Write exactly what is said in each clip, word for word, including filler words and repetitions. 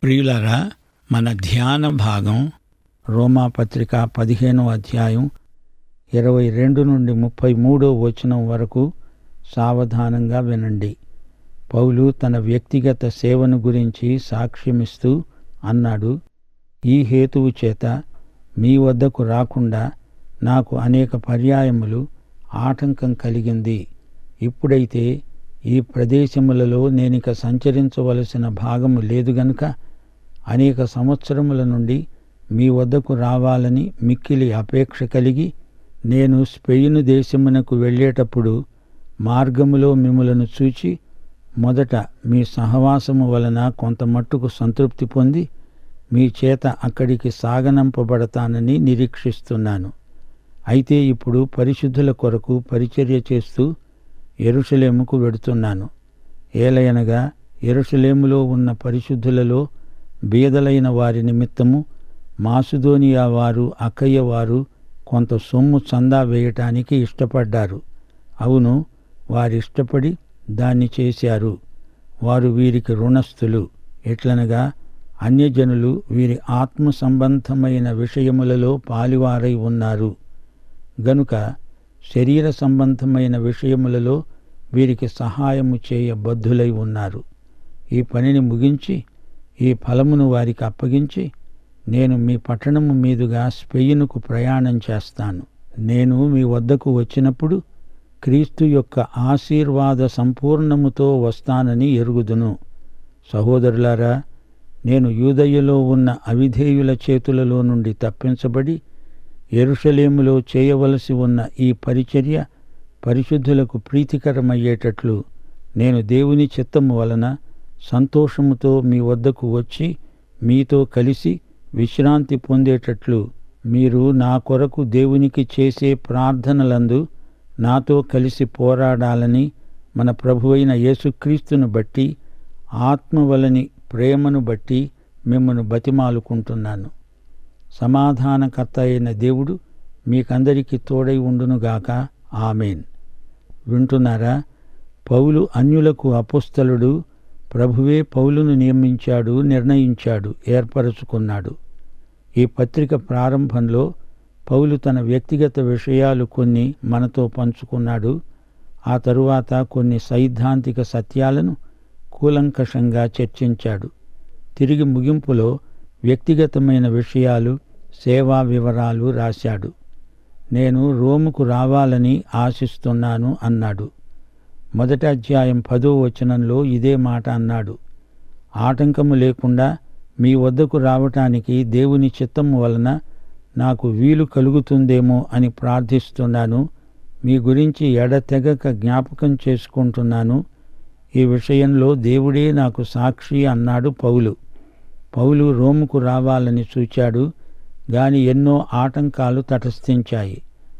ప్రియులారా, మన ధ్యాన భాగం రోమాపత్రిక పదిహేనో అధ్యాయం ఇరవై రెండు నుండి ముప్పై మూడో వచనం వరకు సావధానంగా వినండి. పౌలు తన వ్యక్తిగత సేవను గురించి సాక్ష్యమిస్తూ అన్నాడు, ఈ హేతువు చేత మీ వద్దకు రాకుండా నాకు అనేక పర్యాయములు ఆటంకం కలిగింది. ఇప్పుడైతే ఈ ప్రదేశములలో నేనిక సంచరించవలసిన భాగము లేదు గనుక అనేక సంవత్సరముల నుండి మీ వద్దకు రావాలని మిక్కిలి అపేక్ష కలిగి నేను స్పెయిను దేశమునకు వెళ్ళేటప్పుడు మార్గములో మిమ్ములను చూచి మొదట మీ సహవాసము వలన కొంత మట్టుకు సంతృప్తి పొంది మీ చేత అక్కడికి సాగనంపబడతానని నిరీక్షిస్తున్నాను. అయితే ఇప్పుడు పరిశుద్ధుల కొరకు పరిచర్య చేస్తూ యెరూషలేముకు వెడుతున్నాను. ఏలయనగా యెరూషలేములో ఉన్న పరిశుద్ధులలో బీదలైన వారి నిమిత్తము మాసిదోనియా వారు అకయ్య వారు కొంత సొమ్ము చందా వేయటానికి ఇష్టపడ్డారు. అవును, వారిష్టపడి దాన్ని చేశారు. వారు వీరికి రుణస్థులు. ఎట్లనగా అన్యజనులు వీరి ఆత్మ సంబంధమైన విషయములలో పాలివారై ఉన్నారు గనుక శరీర సంబంధమైన విషయములలో వీరికి సహాయము చేయ బద్ధులై ఉన్నారు. ఈ పనిని ముగించి ఈ ఫలమును వారికి అప్పగించి నేను మీ పట్టణము మీదుగా స్పెయినుకు ప్రయాణం చేస్తాను. నేను మీ వద్దకు వచ్చినప్పుడు క్రీస్తు యొక్క ఆశీర్వాద సంపూర్ణముతో వస్తానని ఎరుగుదును. సహోదరులారా, నేను యూదయ్యలో ఉన్న అవిధేయుల చేతులలో నుండి తప్పించబడి యెరూషలేములో చేయవలసి ఉన్న ఈ పరిచర్య పరిశుద్ధులకు ప్రీతికరమయ్యేటట్లు నేను దేవుని చిత్తము వలన సంతోషముతో మీ వద్దకు వచ్చి మీతో కలిసి విశ్రాంతి పొందేటట్లు మీరు నా కొరకు దేవునికి చేసే ప్రార్థనలందు నాతో కలిసి పోరాడాలని మన ప్రభువైన యేసుక్రీస్తును బట్టి ఆత్మవలని ప్రేమను బట్టి మిమ్మను బతిమాలుకుంటున్నాను. సమాధానకర్త అయిన దేవుడు మీకందరికీ తోడై ఉండునుగాక. ఆమేన్. వింటున్నారా? పౌలు అన్యులకు అపోస్తలుడు. ప్రభువే పౌలును నియమించాడు, నిర్ణయించాడు, ఏర్పరచుకున్నాడు. ఈ పత్రిక ప్రారంభంలో పౌలు తన వ్యక్తిగత విషయాలు కొన్ని మనతో పంచుకున్నాడు. ఆ తరువాత కొన్ని సైద్ధాంతిక సత్యాలను కూలంకషంగా చర్చించాడు. తిరిగి ముగింపులో వ్యక్తిగతమైన విషయాలు, సేవా వివరాలు రాశాడు. నేను రోముకు రావాలని ఆశిస్తున్నాను అన్నాడు. మొదటి అధ్యాయం పదో వచనంలో ఇదే మాట అన్నాడు. ఆటంకము లేకుండా మీ వద్దకు రావటానికి దేవుని చిత్తము వలన నాకు వీలు కలుగుతుందేమో అని ప్రార్థిస్తున్నాను. మీ గురించి ఎడతెగక జ్ఞాపకం చేసుకుంటున్నాను. ఈ విషయంలో దేవుడే నాకు సాక్షి అన్నాడు పౌలు. పౌలు రోముకు రావాలని చూచాడు, గాని ఎన్నో ఆటంకాలు తటస్థించాయి.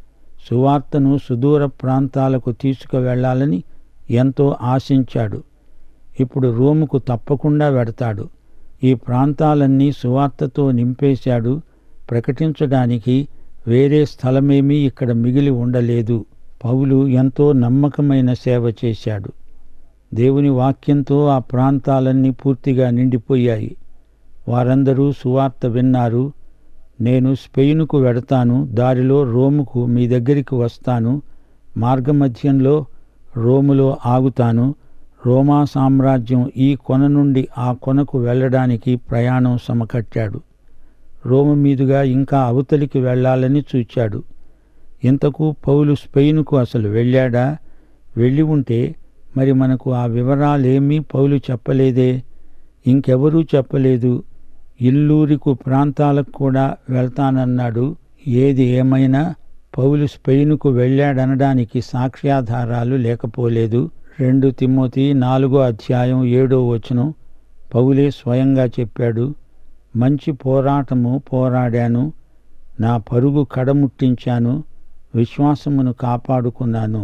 సువార్తను సుదూర ప్రాంతాలకు తీసుకువెళ్లాలని ఎంతో ఆశించాడు. ఇప్పుడు రోముకు తప్పకుండా వెడతాడు. ఈ ప్రాంతాలన్నీ సువార్తతో నింపేశాడు. ప్రకటించడానికి వేరే స్థలమేమీ ఇక్కడ మిగిలి ఉండలేదు. పౌలు ఎంతో నమ్మకమైన సేవ చేశాడు. దేవుని వాక్యంతో ఆ ప్రాంతాలన్నీ పూర్తిగా నిండిపోయాయి. వారందరూ సువార్త విన్నారు. నేను స్పెయినుకు వెడతాను, దారిలో రోముకు మీ దగ్గరికి వస్తాను, మార్గమధ్యంలో రోములో ఆగుతాను. రోమా సామ్రాజ్యం ఈ కొన నుండి ఆ కొనకు వెళ్ళడానికి ప్రయాణం సమకట్టాడు. రోము మీదుగా ఇంకా అవతలికి వెళ్ళాలని చూచాడు. ఇంతకు పౌలు స్పెయినుకు అసలు వెళ్ళాడా? వెళ్ళి ఉంటే మరి మనకు ఆ వివరాలేమీ పౌలు చెప్పలేదే. ఇంకెవరూ చెప్పలేదు. ఇల్లూరికు ప్రాంతాలకు కూడా వెళ్తానన్నాడు. ఏది ఏమైనా పౌలు స్పెయినుకు వెళ్ళాడనడానికి సాక్ష్యాధారాలు లేకపోలేదు. రెండు తిమోతి నాలుగో అధ్యాయం ఏడో వచనం పౌలే స్వయంగా చెప్పాడు. మంచి పోరాటము పోరాడాను, నా పరుగు కడముట్టించాను, విశ్వాసమును కాపాడుకున్నాను.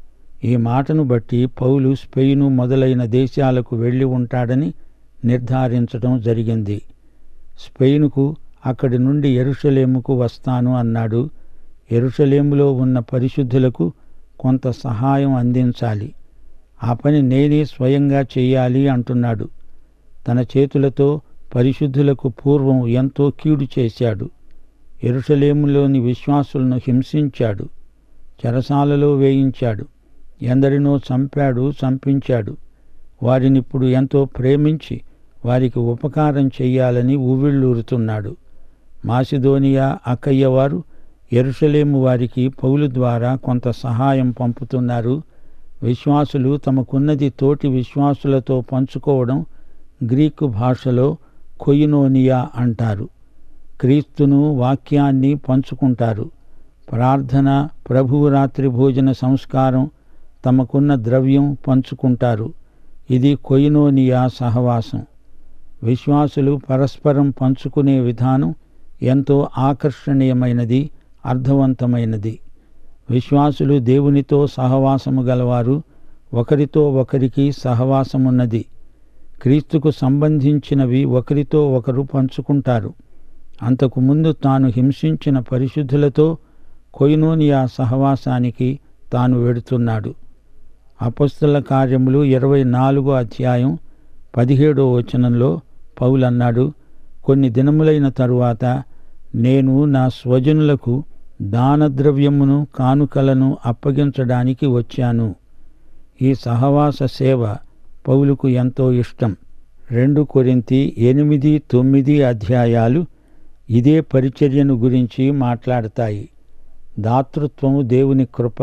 ఈ మాటను బట్టి పౌలు స్పెయిను మొదలైన దేశాలకు వెళ్ళి ఉంటాడని నిర్ధారించడం జరిగింది. స్పెయినుకు అక్కడి నుండి యెరూషలేముకు వస్తాను అన్నాడు. యెరూషలేములో ఉన్న పరిశుద్ధులకు కొంత సహాయం అందించాలి. ఆ పని నేనే స్వయంగా చెయ్యాలి అంటున్నాడు. తన చేతులతో పరిశుద్ధులకు పూర్వం ఎంతో కీడు చేశాడు. యెరూషలేములోని విశ్వాసులను హింసించాడు, చెరసాలలో వేయించాడు, ఎందరినో చంపాడు, చంపించాడు. వారినిప్పుడు ఎంతో ప్రేమించి వారికి ఉపకారం చెయ్యాలని ఉవ్విళ్ళూరుతున్నాడు. మాసిదోనియా, అకయ్య వారు యెరూషలేము వారికి పౌలు ద్వారా కొంత సహాయం పంపుతున్నారు. విశ్వాసులు తమకున్నది తోటి విశ్వాసులతో పంచుకోవడం గ్రీకు భాషలో కొయినోనియా అంటారు. క్రీస్తును, వాక్యాన్ని పంచుకుంటారు. ప్రార్థన, ప్రభువు రాత్రి భోజన సంస్కారం, తమకున్న ద్రవ్యం పంచుకుంటారు. ఇది కొయినోనియా సహవాసం. విశ్వాసులు పరస్పరం పంచుకునే విధానం ఎంతో ఆకర్షణీయమైనది, అర్థవంతమైనది. విశ్వాసులు దేవునితో సహవాసము గలవారు. ఒకరితో ఒకరికి సహవాసమున్నది. క్రీస్తుకు సంబంధించినవి ఒకరితో ఒకరు పంచుకుంటారు. అంతకుముందు తాను హింసించిన పరిశుద్ధులతో కొయినోనియా సహవాసానికి తాను వెడుతున్నాడు. అపొస్తలుల కార్యములు ఇరవై నాలుగో అధ్యాయం పదిహేడో వచనంలో పౌలన్నాడు, కొన్ని దినములైన తరువాత నేను నా స్వజనులకు దానద్రవ్యమును, కానుకలను అప్పగించడానికి వచ్చాను. ఈ సహవాస సేవ పౌలుకు ఎంతో ఇష్టం. రెండు కొరింథీ ఎనిమిది తొమ్మిది అధ్యాయాలు ఇదే పరిచర్యను గురించి మాట్లాడతాయి. దాతృత్వము దేవుని కృప.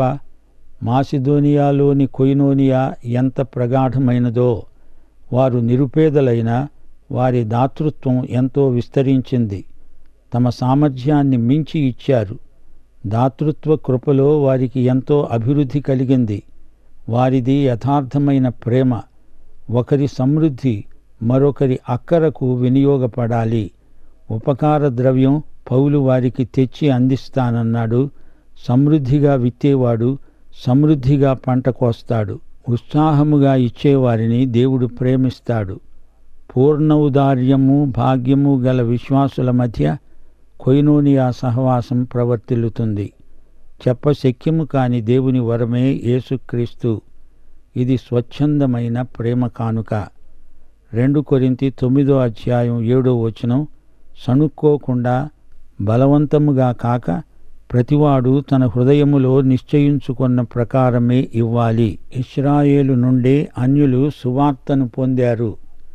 మాసిదోనియాలోని కొయినోనియా ఎంత ప్రగాఢమైనదో, వారు నిరుపేదలైన వారి దాతృత్వం ఎంతో విస్తరించింది. తమ సామర్థ్యాన్ని మించి ఇచ్చారు. దాతృత్వ కృపలో వారికి ఎంతో అభివృద్ధి కలిగింది. వారిది యథార్థమైన ప్రేమ. ఒకరి సమృద్ధి మరొకరి అక్కరకు వినియోగపడాలి. ఉపకార ద్రవ్యం పౌలు వారికి తెచ్చి అందిస్తానన్నాడు. సమృద్ధిగా విత్తేవాడు సమృద్ధిగా పంట కోస్తాడు. ఉత్సాహముగా ఇచ్చేవారిని దేవుడు ప్రేమిస్తాడు. పూర్ణ ఉదార్యము, భాగ్యము గల విశ్వాసుల మధ్య కొయినోనియా సహవాసం ప్రవర్తిల్లుతుంది. చెప్పశక్యము కాని దేవుని వరమే యేసుక్రీస్తు. ఇది స్వచ్ఛందమైన ప్రేమ కానుక. రెండు కొరింథీ తొమ్మిదో అధ్యాయం ఏడో వచనం, సణుక్కోకుండా బలవంతముగా కాక ప్రతివాడు తన హృదయములో నిశ్చయించుకున్న ప్రకారమే ఇవ్వాలి. ఇశ్రాయేలు నుండే అన్యులు సువార్తను పొందారు.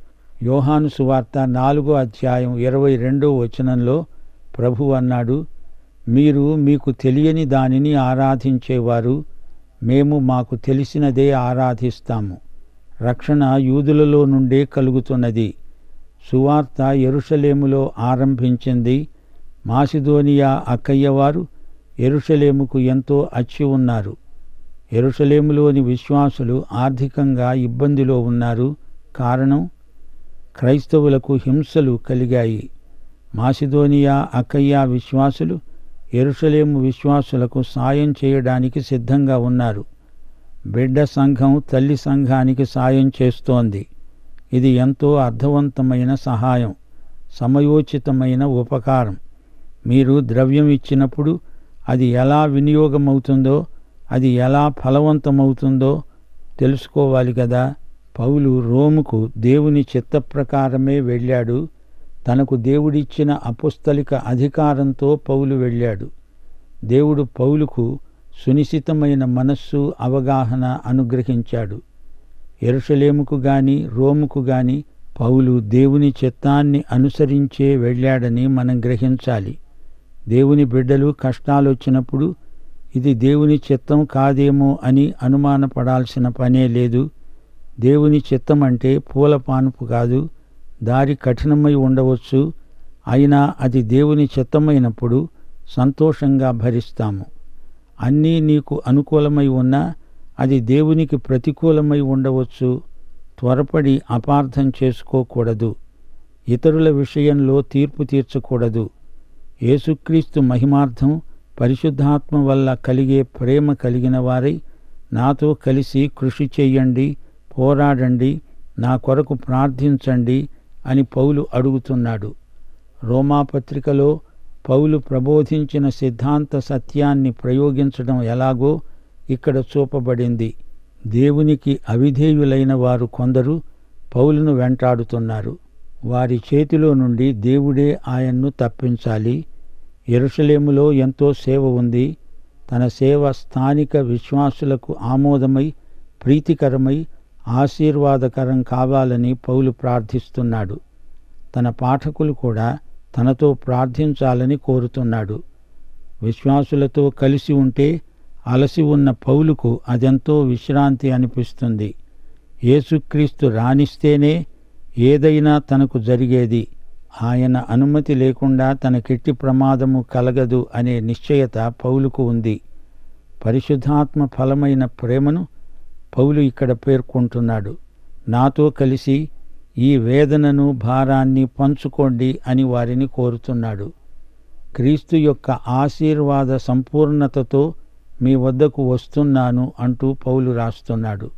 యోహాను సువార్త నాలుగో అధ్యాయం ఇరవై రెండో వచనంలో ప్రభువు అన్నాడు, మీరు మీకు తెలియని దానిని ఆరాధించేవారు, మేము మాకు తెలిసినదే ఆరాధిస్తాము. రక్షణ యూదులలో నుండే కలుగుతున్నది. సువార్త యెరూషలేములో ఆరంభించింది. మాసిదోనియా, అకయ్యవారు యెరూషలేముకు ఎంతో అచ్చి ఉన్నారు. యెరూషలేములోని విశ్వాసులు ఆర్థికంగా ఇబ్బందిలో ఉన్నారు. కారణం, క్రైస్తవులకు హింసలు కలిగాయి. మాసిదోనియా, అకయ్య విశ్వాసులు యెరూషలేము విశ్వాసులకు సాయం చేయడానికి సిద్ధంగా ఉన్నారు. బిడ్డ సంఘం తల్లి సంఘానికి సాయం చేస్తోంది. ఇది ఎంతో అర్థవంతమైన సహాయం, సమయోచితమైన ఉపకారం. మీరు ద్రవ్యం ఇచ్చినప్పుడు అది ఎలా వినియోగమవుతుందో, అది ఎలా ఫలవంతమవుతుందో తెలుసుకోవాలి కదా. పౌలు రోముకు దేవుని చిత్త ప్రకారమే వెళ్ళాడు. తనకు దేవుడిచ్చిన అపుస్తలిక అధికారంతో పౌలు వెళ్ళాడు. దేవుడు పౌలుకు సునిశితమైన మనస్సు, అవగాహన అనుగ్రహించాడు. యెరూషలేముకు గాని రోముకు గాని పౌలు దేవుని చిత్తాన్ని అనుసరించే వెళ్ళాడని మనం గ్రహించాలి. దేవుని బిడ్డలు కష్టాలొచ్చినప్పుడు ఇది దేవుని చిత్తం కాదేమో అని అనుమానపడాల్సిన పనే లేదు. దేవుని చిత్తం అంటే పూల పానుపు కాదు. దారి కఠినమై ఉండవచ్చు, అయినా అది దేవుని చిత్తమైనప్పుడు సంతోషంగా భరిస్తాము. అన్నీ నీకు అనుకూలమై ఉన్నా అది దేవునికి ప్రతికూలమై ఉండవచ్చు. త్వరపడి అపార్థం చేసుకోకూడదు. ఇతరుల విషయంలో తీర్పు తీర్చకూడదు. యేసుక్రీస్తు మహిమార్థం పరిశుద్ధాత్మ వల్ల కలిగే ప్రేమ కలిగిన వారై నాతో కలిసి కృషి చెయ్యండి, పోరాడండి, నా కొరకు ప్రార్థించండి అని పౌలు అడుగుతున్నాడు. రోమాపత్రికలో పౌలు ప్రబోధించిన సిద్ధాంత సత్యాన్ని ప్రయోగించడం ఎలాగో ఇక్కడ చూపబడింది. దేవునికి అవిధేయులైన వారు కొందరు పౌలును వెంటాడుతున్నారు. వారి చేతిలో నుండి దేవుడే ఆయన్ను తప్పించాలి. యెరూషలేములో ఎంతో సేవ ఉంది. తన సేవ స్థానిక విశ్వాసులకు ఆమోదమై, ప్రీతికరమై, ఆశీర్వాదకరం కావాలని పౌలు ప్రార్థిస్తున్నాడు. తన పాఠకులు కూడా తనతో ప్రార్థించాలని కోరుతున్నాడు. విశ్వాసులతో కలిసి ఉంటే అలసి ఉన్న పౌలుకు అదెంతో విశ్రాంతి అనిపిస్తుంది. యేసుక్రీస్తు రానిస్తేనే ఏదైనా తనకు జరిగేది. ఆయన అనుమతి లేకుండా తనకెట్టి ప్రమాదము కలగదు అనే నిశ్చయత పౌలుకు ఉంది. పరిశుద్ధాత్మ ఫలమైన ప్రేమను పౌలు ఇక్కడ పేర్కొంటున్నాడు. నాతో కలిసి ఈ వేదనను, భారాన్ని పంచుకోండి అని వారిని కోరుతున్నాడు. క్రీస్తు యొక్క ఆశీర్వాద సంపూర్ణతతో మీ వద్దకు వస్తున్నాను అంటూ పౌలు రాస్తున్నాడు.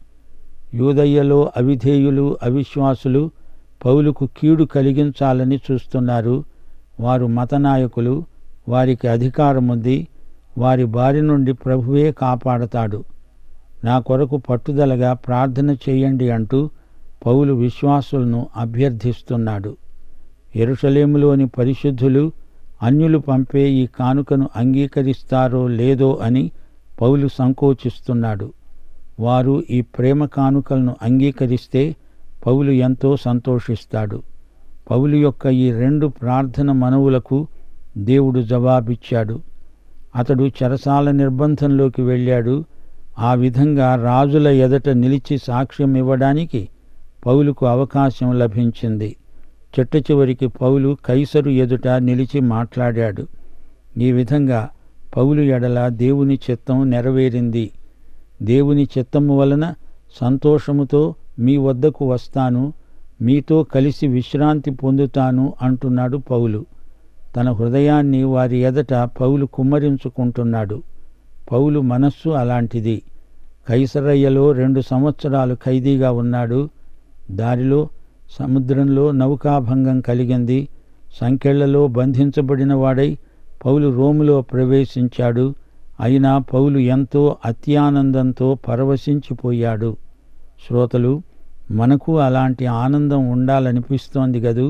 యూదయ్యలో అవిధేయులు, అవిశ్వాసులు పౌలుకు కీడు కలిగించాలని చూస్తున్నారు. వారు మతనాయకులు, వారికి అధికారముంది. వారి బారి నుండి ప్రభువే కాపాడతాడు. నా కొరకు పట్టుదలగా ప్రార్థన చేయండి అంటూ పౌలు విశ్వాసులను అభ్యర్థిస్తున్నాడు. యెరూషలేములోని పరిశుద్ధులు అన్యులు పంపే ఈ కానుకను అంగీకరిస్తారో లేదో అని పౌలు సంకోచిస్తున్నాడు. వారు ఈ ప్రేమ కానుకలను అంగీకరిస్తే పౌలు ఎంతో సంతోషిస్తాడు. పౌలు యొక్క ఈ రెండు ప్రార్థన మనవులకు దేవుడు జవాబిచ్చాడు. అతడు చెరసాల నిర్బంధంలోకి వెళ్ళాడు. ఆ విధంగా రాజుల ఎదట నిలిచి సాక్ష్యం ఇవ్వడానికి పౌలుకు అవకాశం లభించింది. చిట్ట చివరికి పౌలు కైసరు ఎదుట నిలిచి మాట్లాడాడు. ఈ విధంగా పౌలు ఎడల దేవుని చిత్తం నెరవేరింది. దేవుని చిత్తము వలన సంతోషముతో మీ వద్దకు వస్తాను, మీతో కలిసి విశ్రాంతి పొందుతాను అంటున్నాడు పౌలు. తన హృదయాన్ని వారి ఎదట పౌలు కుమ్మరించుకుంటున్నాడు. పౌలు మనస్సు అలాంటిది. కైసరయ్యలో రెండు సంవత్సరాలు ఖైదీగా ఉన్నాడు. దారిలో సముద్రంలో నౌకాభంగం కలిగింది. సంకెళ్లలో బంధించబడిన వాడై పౌలు రోములో ప్రవేశించాడు. అయినా పౌలు ఎంతో అత్యానందంతో పరవశించిపోయాడు. శ్రోతలు, మనకు అలాంటి ఆనందం ఉండాలనిపిస్తోంది గదూ.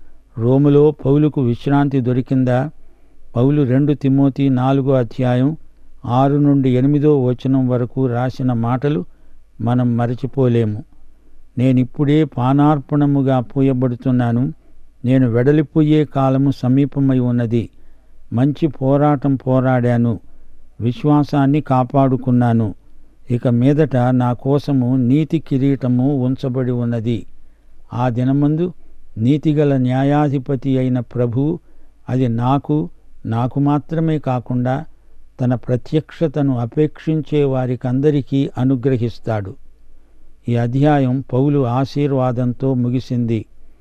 రోములో పౌలుకు విశ్రాంతి దొరికిందా? పౌలు రెండు తిమోతి నాలుగో అధ్యాయం ఆరు నుండి ఎనిమిదో వచనం వరకు రాసిన మాటలు మనం మరచిపోలేము. నేనిప్పుడే పానార్పణముగా పూయబడుతున్నాను. నేను వెడలిపోయే కాలము సమీపమై ఉన్నది. మంచి పోరాటం పోరాడాను, విశ్వాసాన్ని కాపాడుకున్నాను. ఇక మీదట నా కోసము నీతి కిరీటము ఉంచబడి ఉన్నది. ఆ దినమందు నీతిగల న్యాయాధిపతి అయిన ప్రభువు అది నాకు నాకు మాత్రమే కాకుండా తన ప్రత్యక్షతను అపేక్షించే వారికందరికీ అనుగ్రహిస్తాడు. ఈ అధ్యాయం పౌలు ఆశీర్వాదంతో ముగిసింది.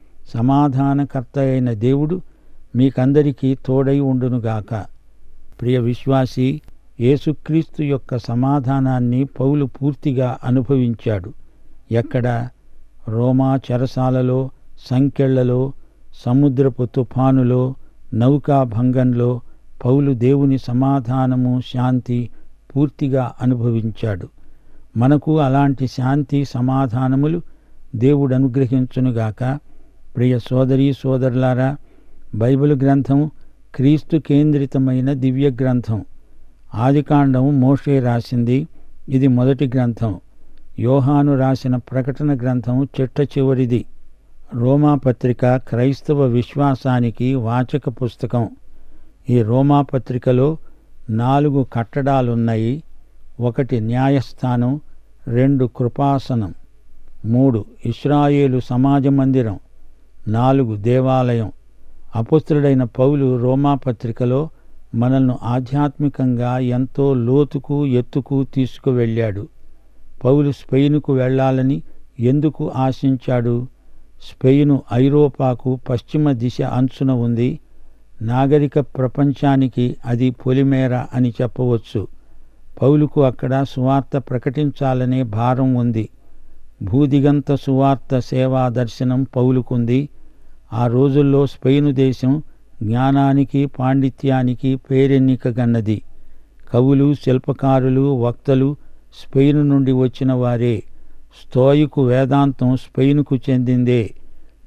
సమాధానకర్త అయిన దేవుడు మీకందరికీ తోడై ఉండునుగాక. ప్రియ విశ్వాసి, యేసుక్రీస్తు యొక్క సమాధానాన్ని పౌలు పూర్తిగా అనుభవించాడు. ఎక్కడ? రోమా చెరసాలలో, సంకెళ్లలో, సముద్రపు తుఫానులో, నౌకాభంగంలో పౌలు దేవుని సమాధానము, శాంతి పూర్తిగా అనుభవించాడు. మనకు అలాంటి శాంతి సమాధానములు దేవుడు అనుగ్రహించునుగాక. ప్రియ సోదరీ సోదరులారా, బైబిల్ గ్రంథం క్రీస్తు కేంద్రితమైన దివ్య గ్రంథం. ఆదికాండం మోషే రాసింది. ఇది మొదటి గ్రంథం. యోహాను రాసిన ప్రకటన గ్రంథం చిట్ట చివరిది. రోమాపత్రిక క్రైస్తవ విశ్వాసానికి వాచక పుస్తకం. ఈ రోమాపత్రికలో నాలుగు కట్టడాలున్నాయి. ఒకటి న్యాయస్థానం, రెండు కృపాసనం, మూడు ఇశ్రాయేలు సమాజ మందిరం, నాలుగు దేవాలయం. అపొస్తలుడైన పౌలు రోమాపత్రికలో మనల్ని ఆధ్యాత్మికంగా ఎంతో లోతుకు ఎత్తుకు తీసుకువెళ్ళాడు. పౌలు స్పెయిన్కు వెళ్లాలని ఎందుకు ఆశించాడు? స్పెయిను ఐరోపాకు పశ్చిమ దిశ అంచున ఉంది. నాగరిక ప్రపంచానికి అది పొలిమేర అని చెప్పవచ్చు. పౌలుకు అక్కడ సువార్త ప్రకటించాలనే భారం ఉంది. భూదిగంత సువార్త సేవా దర్శనం పౌలుకుంది. ఆ రోజుల్లో స్పెయిను దేశం జ్ఞానానికి, పాండిత్యానికి పేరెన్నికగన్నది. కవులు, శిల్పకారులు, వక్తలు స్పెయిను నుండి వచ్చిన వారే. స్తోయికు వేదాంతం స్పెయిన్కు చెందిందే.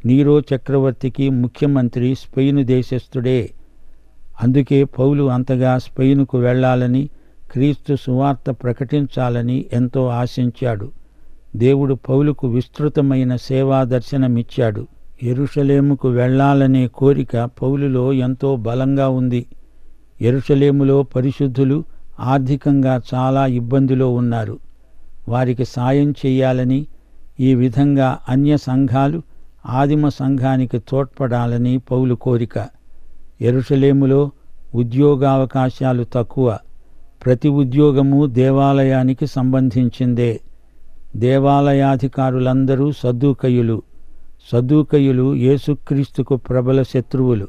నీరో చక్రవర్తికి ముఖ్యమంత్రి స్పెయిను దేశస్థుడే. అందుకే పౌలు అంతగా స్పెయినుకు వెళ్ళాలని, క్రీస్తు సువార్త ప్రకటించాలని ఎంతో ఆశించాడు. దేవుడు పౌలుకు విస్తృతమైన సేవా దర్శనమిచ్చాడు. యెరూషలేముకు వెళ్ళాలనే కోరిక పౌలులో ఎంతో బలంగా ఉంది. యెరూషలేములో పరిశుద్ధులు ఆర్థికంగా చాలా ఇబ్బందిలో ఉన్నారు. వారికి సాయం చెయ్యాలని, ఈ విధంగా అన్య సంఘాలు ఆదిమ సంఘానికి తోడ్పడాలని పౌలు కోరిక. యెరూషలేములో ఉద్యోగావకాశాలు తక్కువ. ప్రతి ఉద్యోగము దేవాలయానికి సంబంధించిందే. దేవాలయాధికారులందరూ సద్దూకయ్యులు. సద్దూకయ్యులు యేసుక్రీస్తుకు ప్రబల శత్రువులు.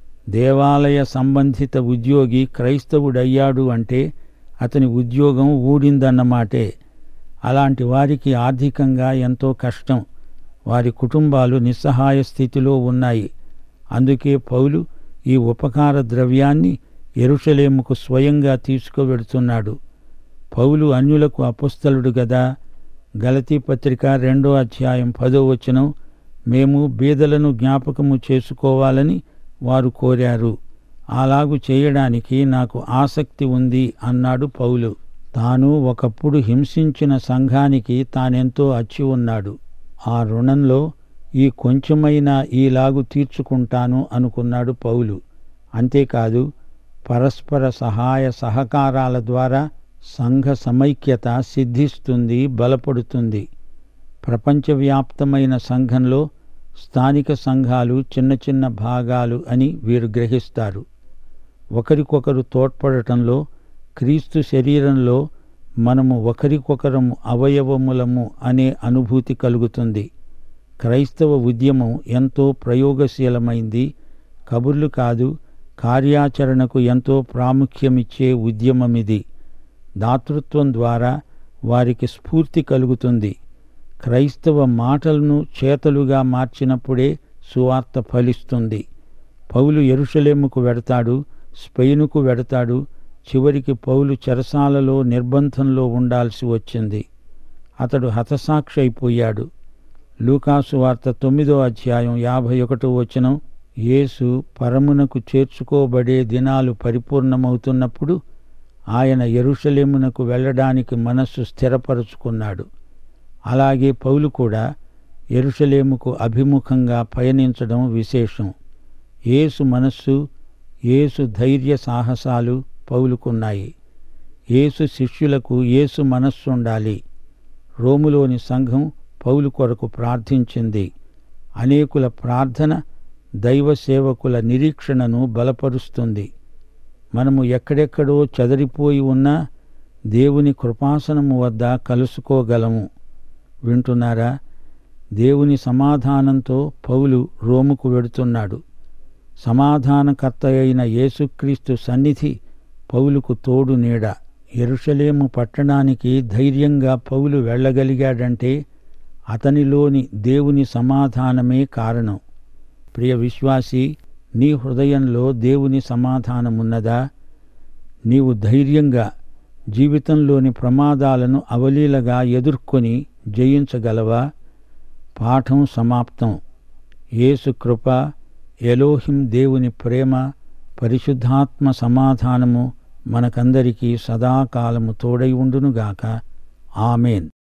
దేవాలయ సంబంధిత ఉద్యోగి క్రైస్తవుడయ్యాడు అంటే అతని ఉద్యోగం ఊడిందన్నమాటే. అలాంటి వారికి ఆర్థికంగా ఎంతో కష్టం. వారి కుటుంబాలు నిస్సహాయ స్థితిలో ఉన్నాయి. అందుకే పౌలు ఈ ఉపకార ద్రవ్యాన్ని యెరూషలేముకు స్వయంగా తీసుకువెడుతున్నాడు. పౌలు అన్యులకు అపొస్తలుడు గదా. గలతీ పత్రిక రెండో అధ్యాయం పదో వచనం, మేము బీదలను జ్ఞాపకము చేసుకోవాలని వారు కోరారు. అలాగు చేయడానికి నాకు ఆసక్తి ఉంది అన్నాడు పౌలు. తాను ఒకప్పుడు హింసించిన సంఘానికి తానెంతో అచ్చి ఉన్నాడు. ఆ రుణంలో ఈ కొంచెమైనా ఈలాగు తీర్చుకుంటాను అనుకున్నాడు పౌలు. అంతేకాదు, పరస్పర సహాయ సహకారాల ద్వారా సంఘ సమైక్యత సిద్ధిస్తుంది, బలపడుతుంది. ప్రపంచవ్యాప్తమైన సంఘంలో స్థానిక సంఘాలు చిన్న చిన్న భాగాలు అని వీరు గ్రహిస్తారు. ఒకరికొకరు తోడ్పడటంలో, క్రీస్తు శరీరంలో మనము ఒకరికొకరము అవయవములము అనే అనుభూతి కలుగుతుంది. క్రైస్తవ ఉద్యమం ఎంతో ప్రయోగశీలమైంది. కబుర్లు కాదు, కార్యాచరణకు ఎంతో ప్రాముఖ్యమిచ్చే ఉద్యమమిది. దాతృత్వం ద్వారా వారికి స్ఫూర్తి కలుగుతుంది. క్రైస్తవ మాటలను చేతలుగా మార్చినప్పుడే సువార్త ఫలిస్తుంది. పౌలు యెరూషలేముకు వెడతాడు, స్పెయినుకు వెడతాడు. చివరికి పౌలు చెరసాలలో నిర్బంధంలో ఉండాల్సి వచ్చింది. అతడు హతసాక్షి అయిపోయాడు. లూకాసు వార్త తొమ్మిదో అధ్యాయం యాభై ఒకటో వచనం, యేసు పరమునకు చేర్చుకోబడే దినాలు పరిపూర్ణమవుతున్నప్పుడు ఆయన యెరూషలేమునకు వెళ్ళడానికి మనస్సు స్థిరపరుచుకున్నాడు. అలాగే పౌలు కూడా యెరూషలేముకు అభిముఖంగా పయనించడం విశేషం. యేసు మనస్సు, యేసు ధైర్య సాహసాలు పౌలుకున్నాయి. యేసు శిష్యులకు యేసు మనస్సుండాలి. రోములోని సంఘం పౌలు కొరకు ప్రార్థించింది. అనేకుల ప్రార్థన దైవ సేవకుల నిరీక్షణను బలపరుస్తుంది. మనము ఎక్కడెక్కడో చెదరిపోయి ఉన్నా దేవుని కృపాసనము వద్ద కలుసుకోగలము. వింటున్నారా? దేవుని సమాధానంతో పౌలు రోముకు వెడుతున్నాడు. సమాధానకర్త అయిన యేసుక్రీస్తు సన్నిధి పౌలుకు తోడు నీడ. యెరూషలేము పట్టణానికి ధైర్యంగా పౌలు వెళ్ళగలిగాడంటే అతనిలోని దేవుని సమాధానమే కారణం. ప్రియ విశ్వాసీ, నీ హృదయంలో దేవుని సమాధానమున్నదా? నీవు ధైర్యంగా జీవితంలోని ప్రమాదాలను అవలీలగా ఎదుర్కొని జయించగలవా? పాఠం సమాప్తం. యేసు కృప, ఎలోహిం దేవుని ప్రేమ, పరిశుద్ధాత్మ సమాధానము మనకందరికీ సదాకాలము తోడై ఉండునుగాక. ఆమేన్.